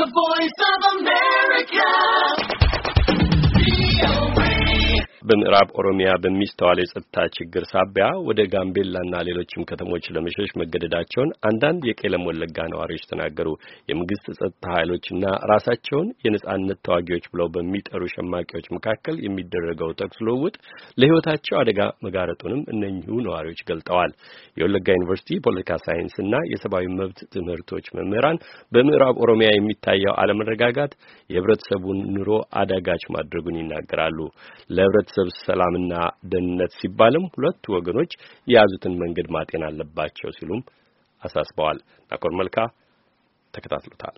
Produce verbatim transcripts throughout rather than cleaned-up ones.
voice of America. በምዕራብ ኦሮሚያ በሚስተዋል የጸጥታ ችግር ሳቢያ ወደ ጋምቤላና ሌሎችም ከተሞች ለመሸሽ መገደዳቸውን አንዳንድ የቄለም ወለጋ ነዋሪዎች ተናገሩ። የመንግስት ጸጥታ ኃይሎችና ራሳቸውን የነጻነት ተዋጊዎች ብለው በሚጠሩ ሸማቂዎች መካከል የሚደረገው ተኩስ ልውውጥ ለሕይወታቸው አደጋ መጋረጡንም እነኚሁ ነዋሪዎች ገልጠዋል። የወለጋ ዩኒቨርሲቲ ፖለቲካ ሳይንስና የሰብአዊ መብት ትምህርቶች መምህራን በምዕራብ ኦሮሚያ የሚታየው አለመረጋጋት የህብረተሰቡን ኑሮ አዳጋች ማድረጉን ይናገራሉ። ለህብረተሰቡ ሰላምና ደህንነት ሲባልም ሁለቱ ወገኖች የያዙትን መንገድ ማጤን አለባቸው ሲሉም አሳስበዋል። ናኮር መልካ ተከታትሎታል።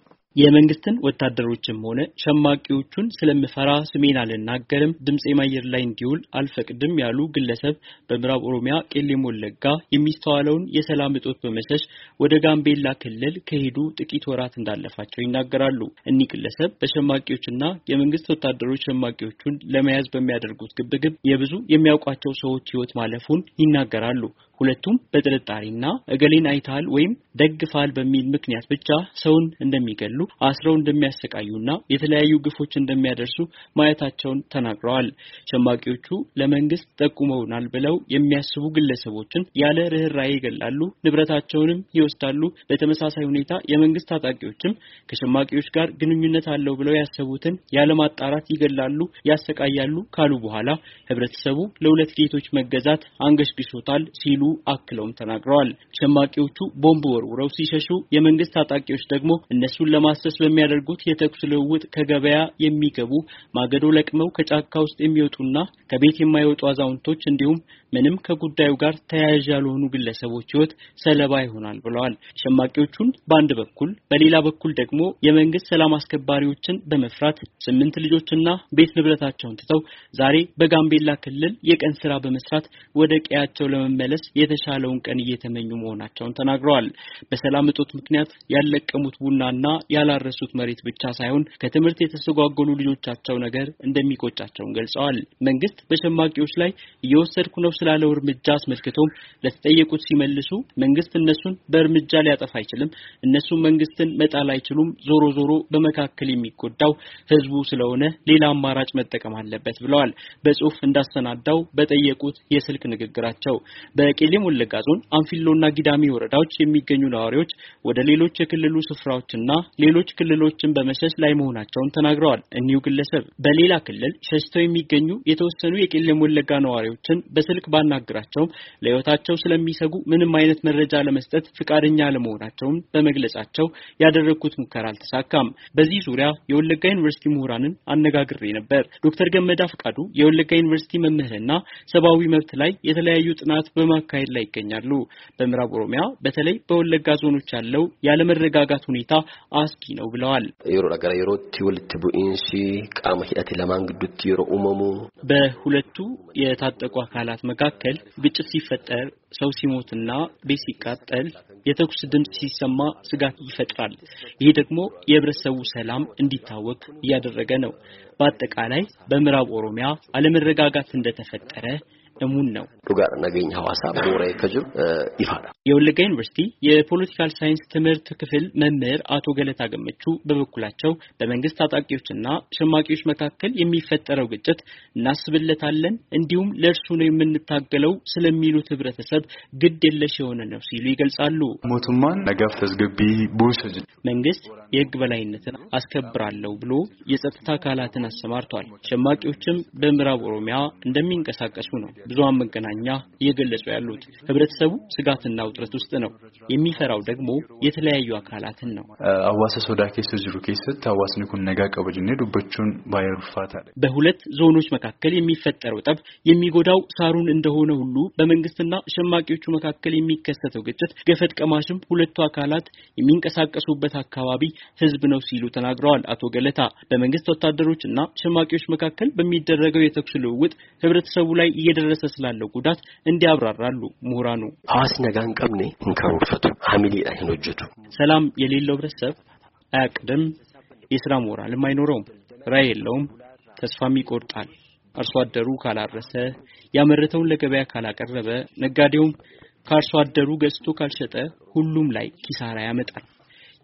የመንግስትን ወታደሮችም ሆነ ሸማቂዎቹን ስለምፈራ ስሜን አልናገርም፣ ድምጼ ማየር ላይ እንዲውል አልፈቅድም ያሉ ግለሰብ በምዕራብ ኦሮሚያ ቄለም ወለጋ የሚስተዋለውን የሰላም እጦት በመሸሽ ወደ ጋምቤላ ክልል ከሄዱ ጥቂት ወራት እንዳለፋቸው ይናገራሉ። እኒህ ግለሰብ በሸማቂዎችና የመንግስት ወታደሮች ሸማቂዎቹን ለመያዝ በሚያደርጉት ግብግብ የብዙ የሚያውቋቸው ሰዎች ህይወት ማለፉን ይናገራሉ። ሁለቱም በጥርጣሬና እገሌን አይታል ወይም ደግፋል በሚል ምክንያት ብቻ ሰውን እንደሚገሉ አስረው እንደሚያሰቃዩና የተለያዩ ግፎች እንደሚያደርሱ ማየታቸውን ተናግረዋል። ሸማቂዎቹ ለመንግስት ጠቁመውናል ብለው የሚያስቡ ግለሰቦችን ያለ ርህራሄ ይገላሉ፣ ንብረታቸውንም ይወስዳሉ። በተመሳሳይ ሁኔታ የመንግስት ታጣቂዎችም ከሸማቂዎች ጋር ግንኙነት አለው ብለው ያሰቡትን ያለ ማጣራት ይገላሉ፣ ያሰቃያሉ ካሉ በኋላ ህብረተሰቡ ለሁለት ጌቶች መገዛት አንገሽግሾታል ሲሉ አክለውም ተናግረዋል። ሸማቂዎቹ ቦምብ ወርውረው ሲሸሹ የመንግስት ታጣቂዎች ደግሞ እነሱን ለማሰስ በሚያደርጉት የተኩስ ልውውጥ ከገበያ የሚገቡ ማገዶ ለቅመው ከጫካ ውስጥ የሚወጡና ከቤት የማይወጡ አዛውንቶች እንዲሁም ምንም ከጉዳዩ ጋር ተያያዥ ያልሆኑ ግለሰቦች ህይወት ሰለባ ይሆናል ብለዋል። ሸማቂዎቹን በአንድ በኩል በሌላ በኩል ደግሞ የመንግስት ሰላም አስከባሪዎችን በመፍራት ስምንት ልጆችና ቤት ንብረታቸውን ትተው ዛሬ በጋምቤላ ክልል የቀን ስራ በመስራት ወደ ቀያቸው ለመመለስ የተሻለውን ቀን እየተመኙ መሆናቸውን ተናግረዋል። በሰላም እጦት ምክንያት ያለቀሙት ቡናና ያላረሱት መሬት ብቻ ሳይሆን ከትምህርት የተሰጓጎሉ ልጆቻቸው ነገር እንደሚቆጫቸው ገልጸዋል። መንግስት በሸማቂዎች ላይ እየወሰድኩ ነው ስላለው እርምጃ አስመልክቶም ለተጠየቁት ሲመልሱ መንግስት እነሱን በእርምጃ ሊያጠፋ አይችልም፣ እነሱ መንግስትን መጣል አይችሉም፣ ዞሮ ዞሮ በመካከል የሚጎዳው ህዝቡ ስለሆነ ሌላ አማራጭ መጠቀም አለበት ብለዋል። በጽሁፍ እንዳሰናዳው በጠየቁት የስልክ ንግግራቸው በቄለም ወለጋ ዞን አንፊሎና ጊዳሚ ወረዳዎች የሚገኙ ነዋሪዎች ወደ ሌሎች የክልሉ ስፍራዎችና ሌሎች ክልሎችን በመሸሽ ላይ መሆናቸውን ተናግረዋል። እኒው ግለሰብ በሌላ ክልል ሸሽተው የሚገኙ የተወሰኑ የቄለም ወለጋ ነዋሪዎችን በስልክ ባናገራቸው ለህይወታቸው ስለሚሰጉ ምንም አይነት መረጃ ለመስጠት ፍቃደኛ ለመሆናቸው በመግለጻቸው ያደረኩት ሙከራ አልተሳካም። በዚህ ዙሪያ የወለጋ ዩኒቨርሲቲ ምሁራንን አነጋግሬ ነበር። ዶክተር ገመዳ ፍቃዱ የወለጋ ዩኒቨርሲቲ መምህርና ሰብአዊ መብት ላይ የተለያዩ ጥናት በማካሄድ ላይ ይገኛሉ። በምዕራብ ኦሮሚያ በተለይ በወለጋ ዞኖች ያለው ያለ መረጋጋት ሁኔታ አስጊ ነው ብለዋል። የሮ ነገር የሮቲ ወልት ቡኢንሲ ቃም ሂዳት ለማንግዱት የሮ ኡመሙ በሁለቱ የታጠቁ አካላት መካከል ግጭት ሲፈጠር ሰው ሲሞትና ቤት ሲቃጠል የተኩስ ድምጽ ሲሰማ ስጋት ይፈጥራል። ይሄ ደግሞ የህብረተሰቡ ሰላም እንዲታወክ እያደረገ ነው። በአጠቃላይ በምዕራብ ኦሮሚያ አለመረጋጋት እንደተፈጠረ እሙን ነው። ዱጋር ነገኝ ሐዋሳ ቦራይ ከጅብ ይፋዳ የወለጋ ዩኒቨርሲቲ የፖለቲካል ሳይንስ ትምህርት ክፍል መምህር አቶ ገለታ ገመቹ በበኩላቸው በመንግስት ታጣቂዎችና ሸማቂዎች መካከል የሚፈጠረው ግጭት እናስብለታለን፣ እንዲሁም ለእርሱ ነው የምንታገለው ስለሚሉት ህብረተሰብ ግድ የለሽ የሆነ ነው ሲሉ ይገልጻሉ። ሞቱማን ነጋፍ ተዝግቢ ቡሰጅ መንግስት የህግ በላይነትን አስከብራለሁ ብሎ የጸጥታ አካላትን አሰማርቷል። ሸማቂዎችም በምዕራብ ኦሮሚያ እንደሚንቀሳቀሱ ነው ብዙሃን መገናኛ እየገለጹ ያሉት። ህብረተሰቡ ስጋትና ውጥረት ውስጥ ነው። የሚፈራው ደግሞ የተለያዩ አካላትን ነው። አዋሳ ሶዳ ኬስ ጅሩ ኬስት አዋስኒ ኩን ነጋ ቀበጅኔ ዱበቹን ባይሩፋታ በሁለት ዞኖች መካከል የሚፈጠረው ጠብ የሚጎዳው ሳሩን እንደሆነ ሁሉ በመንግስትና ሸማቂዎቹ መካከል የሚከሰተው ግጭት ገፈት ቀማሽም ሁለቱ አካላት የሚንቀሳቀሱበት አካባቢ ህዝብ ነው ሲሉ ተናግረዋል። አቶ ገለታ በመንግስት ወታደሮችና ሸማቂዎች መካከል በሚደረገው የተኩስ ልውውጥ ህብረተሰቡ ላይ እየደረሰ ስላለው ጉዳት እንዲያብራራሉ ምሁራኑ። ሐዋስ ነጋን ቀምኔ እንከሩፈቱ ሐሚሊ ላይ ሆጀቱ ሰላም የሌለው ህብረተሰብ አያቅድም፣ የሥራ ሞራልም አይኖረውም፣ ራዕይ የለውም፣ ተስፋም ይቆርጣል። አርሶ አደሩ ካላረሰ፣ ያመረተውን ለገበያ ካላቀረበ፣ ነጋዴውም ከአርሶ አደሩ ገዝቶ ካልሸጠ ሁሉም ላይ ኪሳራ ያመጣል።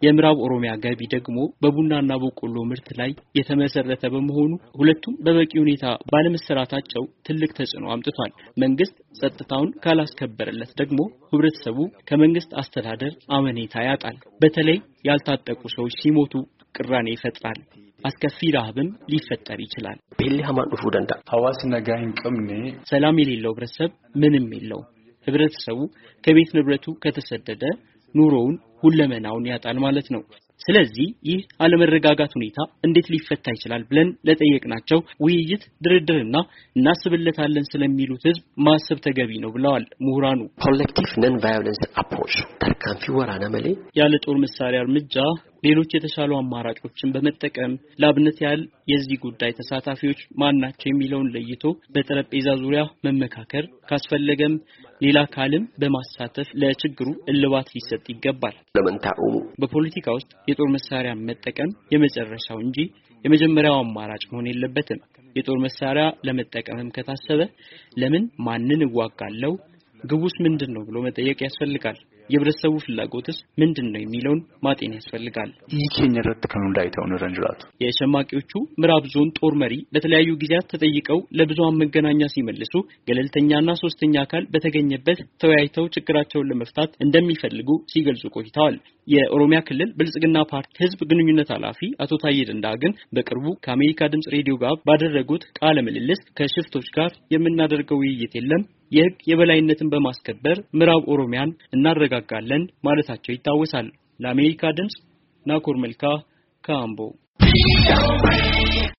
የምዕራብ ኦሮሚያ ገቢ ደግሞ በቡናና በቆሎ ምርት ላይ የተመሰረተ በመሆኑ ሁለቱም በበቂ ሁኔታ ባለመሰራታቸው ትልቅ ተጽዕኖ አምጥቷል። መንግስት ጸጥታውን ካላስከበረለት ደግሞ ህብረተሰቡ ከመንግስት አስተዳደር አመኔታ ያጣል። በተለይ ያልታጠቁ ሰዎች ሲሞቱ ቅራኔ ይፈጥራል። አስከፊ ረሃብም ሊፈጠር ይችላል። ቤሊ ሀማን ዱፉ ደንዳ ሐዋስ ነጋይን ቀምኔ ሰላም የሌለው ህብረተሰብ ምንም የለው። ህብረተሰቡ ከቤት ንብረቱ ከተሰደደ ኑሮውን ሁለመናውን ያጣል ማለት ነው። ስለዚህ ይህ አለመረጋጋት ሁኔታ እንዴት ሊፈታ ይችላል ብለን ለጠየቅናቸው ውይይት ድርድርና እናስብለታለን ስለሚሉት ህዝብ ማሰብ ተገቢ ነው ብለዋል ምሁራኑ። ኮሌክቲቭ ነን ቫዮለንስ አፕሮች ተርካንፊ ወራና መሌ ያለ ጦር መሳሪያ እርምጃ ሌሎች የተሻሉ አማራጮችን በመጠቀም ለአብነት ያህል የዚህ ጉዳይ ተሳታፊዎች ማናቸው የሚለውን ለይቶ በጠረጴዛ ዙሪያ መመካከር ካስፈለገም ሌላ ካልም በማሳተፍ ለችግሩ እልባት ሊሰጥ ይገባል። ለመንታኡ በፖለቲካ ውስጥ የጦር መሳሪያ መጠቀም የመጨረሻው እንጂ የመጀመሪያው አማራጭ መሆን የለበትም። የጦር መሳሪያ ለመጠቀምም ከታሰበ ለምን ማንን እዋጋለሁ ግቡስ ምንድነው ብሎ መጠየቅ ያስፈልጋል። የህብረተሰቡ ፍላጎትስ ምንድነው የሚለውን ማጤን ያስፈልጋል። ይኬኝረት ከኑላይታው ነረንጅላቱ የሸማቂዎቹ ምዕራብ ዞን ጦር መሪ በተለያዩ ጊዜያት ተጠይቀው ለብዙሃን መገናኛ ሲመልሱ ገለልተኛና ሶስተኛ አካል በተገኘበት ተወያይተው ችግራቸውን ለመፍታት እንደሚፈልጉ ሲገልጹ ቆይተዋል። የኦሮሚያ ክልል ብልጽግና ፓርቲ ህዝብ ግንኙነት ኃላፊ አቶ ታዬ ደንዳ ግን በቅርቡ ከአሜሪካ ድምጽ ሬዲዮ ጋር ባደረጉት ቃለ ምልልስ ከሽፍቶች ጋር የምናደርገው ውይይት የለም፣ የህግ የበላይነትን በማስከበር ምዕራብ ኦሮሚያን እናረጋጋለን ማለታቸው ይታወሳል። ለአሜሪካ ድምጽ ናኮር መልካ ካምቦ